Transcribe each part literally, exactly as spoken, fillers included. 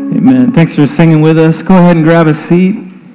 Amen. Thanks for singing with us. Go ahead and grab a seat.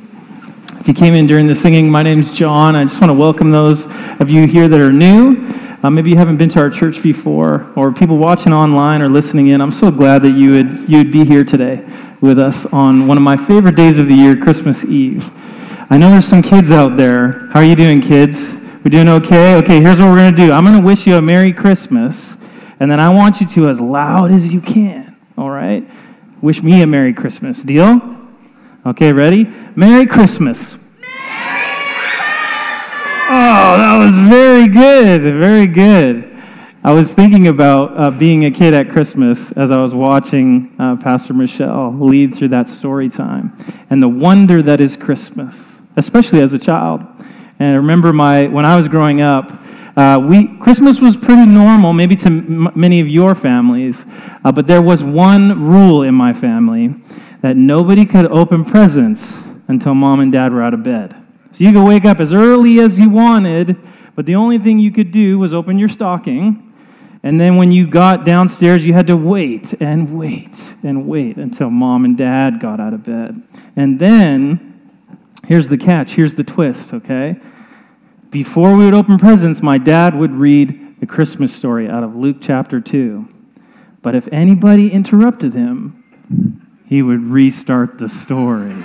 If you came in during the singing, my name's John. I just want to welcome those of you here that are new. Uh, maybe you haven't been to our church before, or people watching online or listening in. I'm so glad that you would you would be here today with us on one of my favorite days of the year, Christmas Eve. I know there's some kids out there. How are you doing, kids? We doing okay? Okay, here's what we're going to do. I'm going to wish you a Merry Christmas, and then I want you to, as loud as you can, all right? Wish me a Merry Christmas. Deal? Okay, ready? Merry Christmas. Merry Christmas! Oh, that was very good. Very good. I was thinking about uh, being a kid at Christmas as I was watching uh, Pastor Michelle lead through that story time and the wonder that is Christmas, especially as a child. And I remember my when I was growing up, Uh, we Christmas was pretty normal, maybe to m- many of your families, uh, but there was one rule in my family, that nobody could open presents until mom and dad were out of bed. So you could wake up as early as you wanted, but the only thing you could do was open your stocking, and then when you got downstairs, you had to wait and wait and wait until mom and dad got out of bed. And then, here's the catch, here's the twist, okay? Before we would open presents, my dad would read the Christmas story out of Luke chapter two. But if anybody interrupted him, he would restart the story.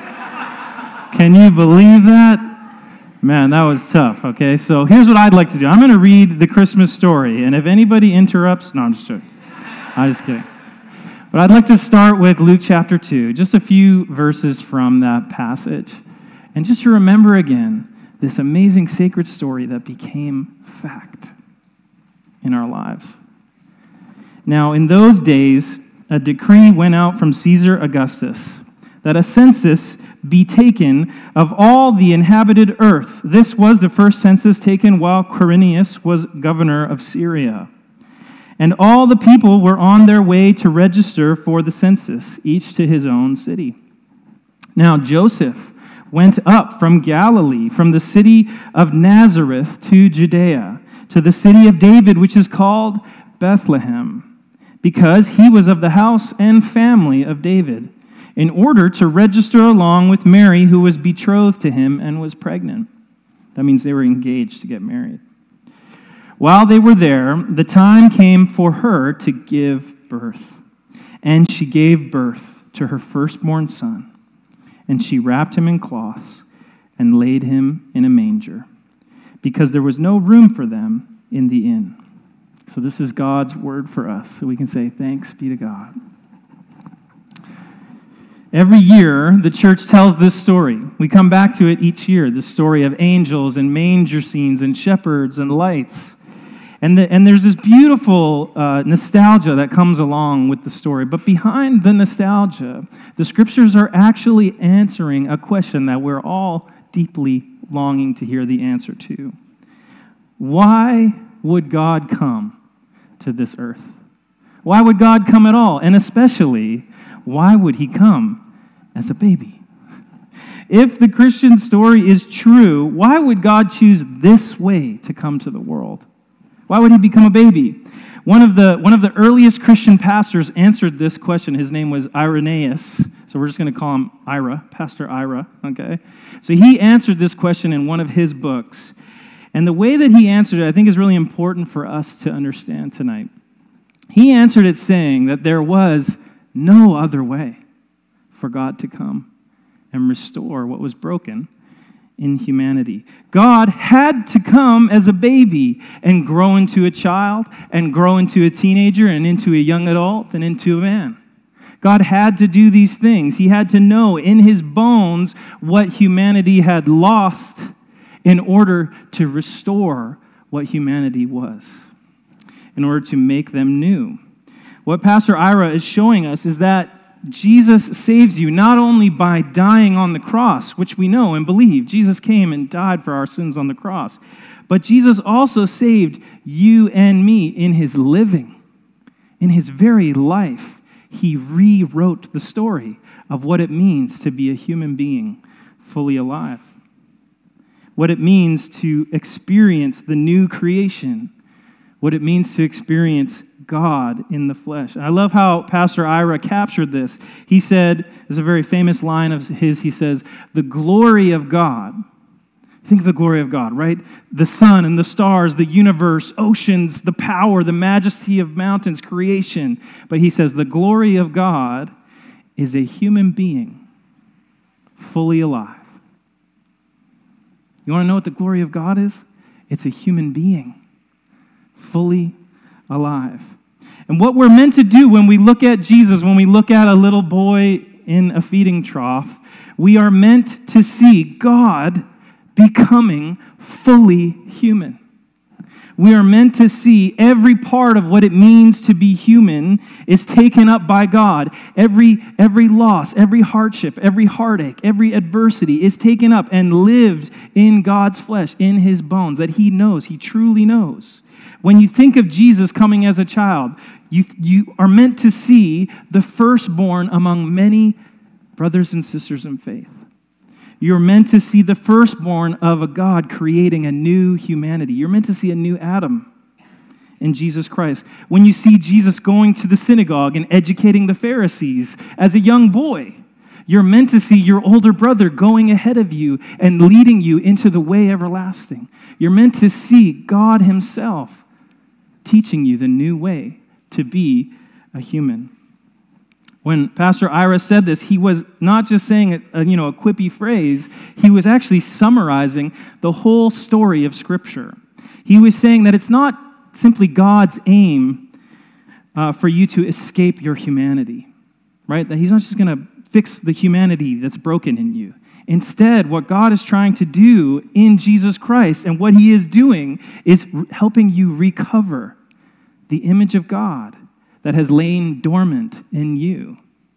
Can you believe that? Man, that was tough, okay? So here's what I'd like to do. I'm going to read the Christmas story, and if anybody interrupts, no, I'm just joking. I'm just kidding. But I'd like to start with Luke chapter two, just a few verses from that passage. And just to remember again, this amazing sacred story that became fact in our lives. Now, in those days, a decree went out from Caesar Augustus that a census be taken of all the inhabited earth. This was the first census taken while Quirinius was governor of Syria. And all the people were on their way to register for the census, each to his own city. Now, Joseph went up from Galilee, from the city of Nazareth to Judea, to the city of David, which is called Bethlehem, because he was of the house and family of David, in order to register along with Mary, who was betrothed to him and was pregnant. That means they were engaged to get married. While they were there, the time came for her to give birth, and she gave birth to her firstborn son. And she wrapped him in cloths and laid him in a manger, because there was no room for them in the inn. So this is God's word for us, so we can say thanks be to God. Every year, the church tells this story. We come back to it each year, the story of angels and manger scenes and shepherds and lights. And, the, and there's this beautiful uh, nostalgia that comes along with the story. But behind the nostalgia, the scriptures are actually answering a question that we're all deeply longing to hear the answer to. Why would God come to this earth? Why would God come at all? And especially, why would he come as a baby? If the Christian story is true, why would God choose this way to come to the world? Why would he become a baby? One of the one of the earliest Christian pastors answered this question. His name was Irenaeus. So we're just going to call him Ira, Pastor Ira, okay? So he answered this question in one of his books. And the way that he answered it, I think, is really important for us to understand tonight. He answered it saying that there was no other way for God to come and restore what was broken in humanity. God had to come as a baby and grow into a child and grow into a teenager and into a young adult and into a man. God had to do these things. He had to know in his bones what humanity had lost in order to restore what humanity was, in order to make them new. What Pastor Ira is showing us is that Jesus saves you not only by dying on the cross, which we know and believe. Jesus came and died for our sins on the cross. But Jesus also saved you and me in his living. In his very life, he rewrote the story of what it means to be a human being fully alive. What it means to experience the new creation. What it means to experience God in the flesh. And I love how Pastor Ira captured this. He said, there's a very famous line of his, he says, the glory of God. Think of the glory of God, right? The sun and the stars, the universe, oceans, the power, the majesty of mountains, creation. But he says the glory of God is a human being fully alive. You want to know what the glory of God is? It's a human being fully alive. And what we're meant to do when we look at Jesus, when we look at a little boy in a feeding trough, we are meant to see God becoming fully human. We are meant to see every part of what it means to be human is taken up by God. Every, every loss, every hardship, every heartache, every adversity is taken up and lived in God's flesh, in his bones, that he knows, he truly knows. When you think of Jesus coming as a child, you, you are meant to see the firstborn among many brothers and sisters in faith. You're meant to see the firstborn of a God creating a new humanity. You're meant to see a new Adam in Jesus Christ. When you see Jesus going to the synagogue and educating the Pharisees as a young boy, you're meant to see your older brother going ahead of you and leading you into the way everlasting. You're meant to see God himself teaching you the new way to be a human. When Pastor Ira said this, he was not just saying a, a, you know, a quippy phrase. He was actually summarizing the whole story of Scripture. He was saying that it's not simply God's aim uh, for you to escape your humanity, right? That he's not just going to fix the humanity that's broken in you. Instead, what God is trying to do in Jesus Christ and what he is doing is re- helping you recover the image of God that has lain dormant in you.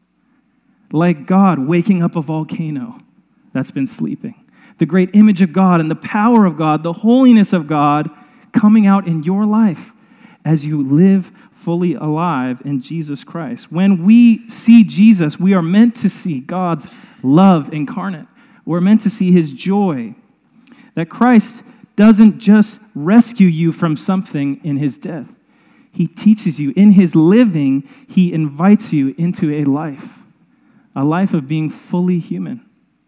Like God waking up a volcano that's been sleeping. The great image of God and the power of God, the holiness of God coming out in your life as you live fully alive in Jesus Christ. When we see Jesus, we are meant to see God's love incarnate. We're meant to see his joy. That Christ doesn't just rescue you from something in his death. He teaches you. In his living, he invites you into a life, a life of being fully human,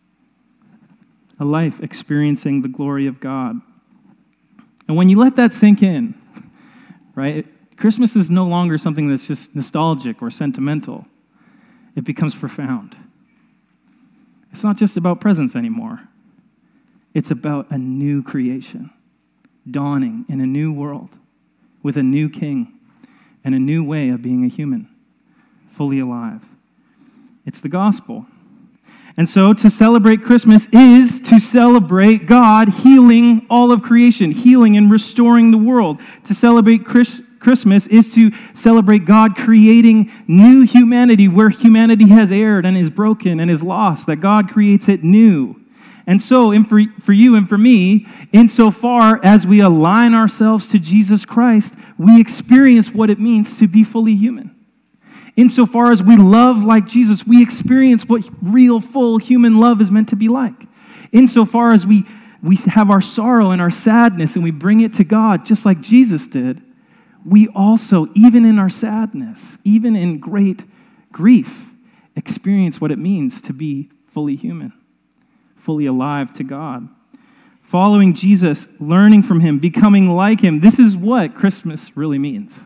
a life experiencing the glory of God. And when you let that sink in, right, Christmas is no longer something that's just nostalgic or sentimental. It becomes profound. It's not just about presents anymore. It's about a new creation, dawning in a new world, with a new king and a new way of being a human, fully alive. It's the gospel. And so to celebrate Christmas is to celebrate God healing all of creation, healing and restoring the world. To celebrate Chris- Christmas is to celebrate God creating new humanity where humanity has erred and is broken and is lost, that God creates it new. And so, in for, for you and for me, insofar as we align ourselves to Jesus Christ, we experience what it means to be fully human. Insofar as we love like Jesus, we experience what real, full human love is meant to be like. Insofar as we, we have our sorrow and our sadness and we bring it to God, just like Jesus did, we also, even in our sadness, even in great grief, experience what it means to be fully human, fully alive to God. Following Jesus, learning from him, becoming like him. This is what Christmas really means.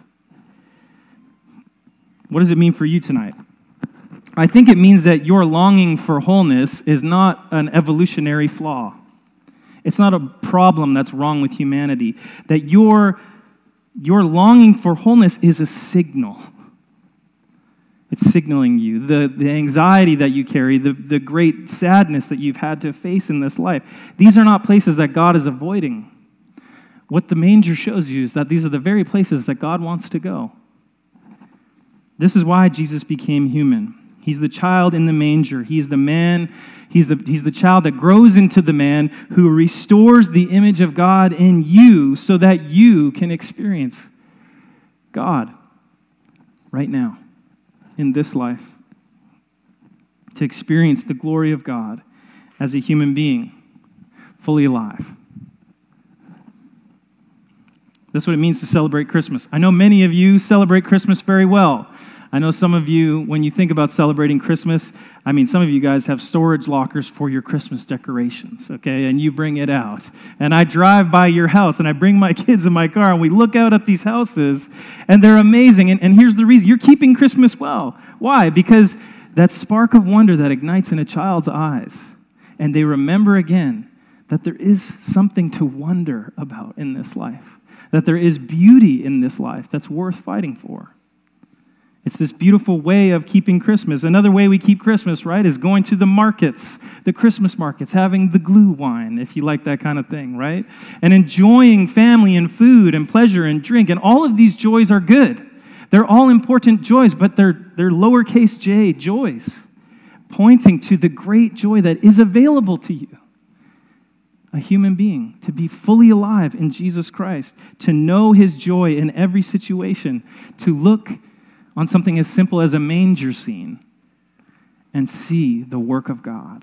What does it mean for you tonight? I think it means that your longing for wholeness is not an evolutionary flaw. It's not a problem that's wrong with humanity. That your, your longing for wholeness is a signal. It's signaling you. The, the anxiety that you carry, the, the great sadness that you've had to face in this life, these are not places that God is avoiding. What the manger shows you is that these are the very places that God wants to go. This is why Jesus became human. He's the child in the manger. He's the man, he's the, he's the child that grows into the man who restores the image of God in you so that you can experience God right now in this life. To experience the glory of God as a human being, fully alive. That's what it means to celebrate Christmas. I know many of you celebrate Christmas very well. I know some of you, when you think about celebrating Christmas, I mean, some of you guys have storage lockers for your Christmas decorations, okay? And you bring it out. And I drive by your house, and I bring my kids in my car, and we look out at these houses, and they're amazing. And, and here's the reason. You're keeping Christmas well. Why? Because that spark of wonder that ignites in a child's eyes, and they remember again that there is something to wonder about in this life, that there is beauty in this life that's worth fighting for. It's this beautiful way of keeping Christmas. Another way we keep Christmas, right, is going to the markets, the Christmas markets, having the glue wine, if you like that kind of thing, right? And enjoying family and food and pleasure and drink. And all of these joys are good. They're all important joys, but they're, they're lowercase j joys, pointing to the great joy that is available to you. A human being, to be fully alive in Jesus Christ, to know his joy in every situation, to look on something as simple as a manger scene and see the work of God.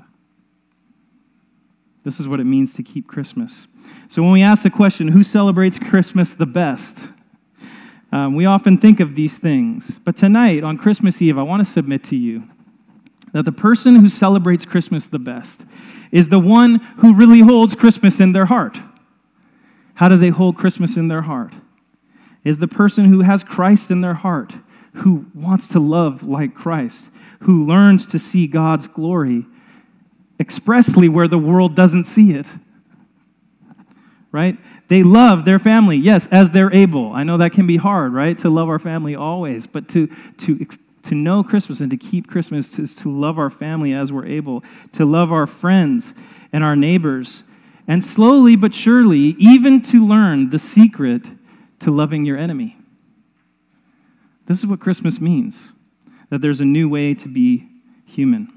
This is what it means to keep Christmas. So when we ask the question, who celebrates Christmas the best? Um, we often think of these things. But tonight, on Christmas Eve, I want to submit to you that the person who celebrates Christmas the best is the one who really holds Christmas in their heart. How do they hold Christmas in their heart? Is the person who has Christ in their heart, who wants to love like Christ, who learns to see God's glory expressly where the world doesn't see it. Right? They love their family, yes, as they're able. I know that can be hard, right, to love our family always, but to to to know Christmas and to keep Christmas is to love our family as we're able, to love our friends and our neighbors, and slowly but surely, even to learn the secret to loving your enemy. This is what Christmas means, that there's a new way to be human.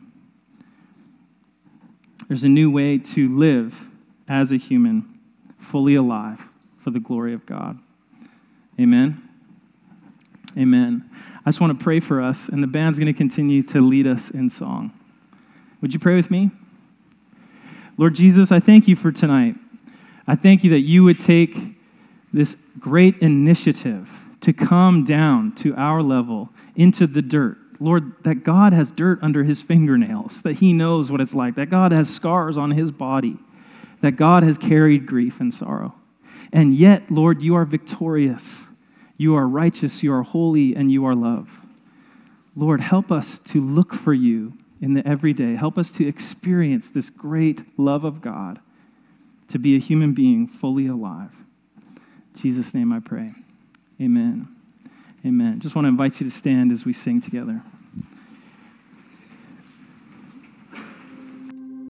There's a new way to live as a human, fully alive for the glory of God. Amen? Amen. I just want to pray for us, and the band's going to continue to lead us in song. Would you pray with me? Lord Jesus, I thank you for tonight. I thank you that you would take this great initiative to come down to our level, into the dirt. Lord, that God has dirt under his fingernails, that he knows what it's like, that God has scars on his body, that God has carried grief and sorrow. And yet, Lord, you are victorious. You are righteous, you are holy, and you are love. Lord, help us to look for you in the everyday. Help us to experience this great love of God, to be a human being fully alive. In Jesus' name I pray. Amen. Amen. Just want to invite you to stand as we sing together.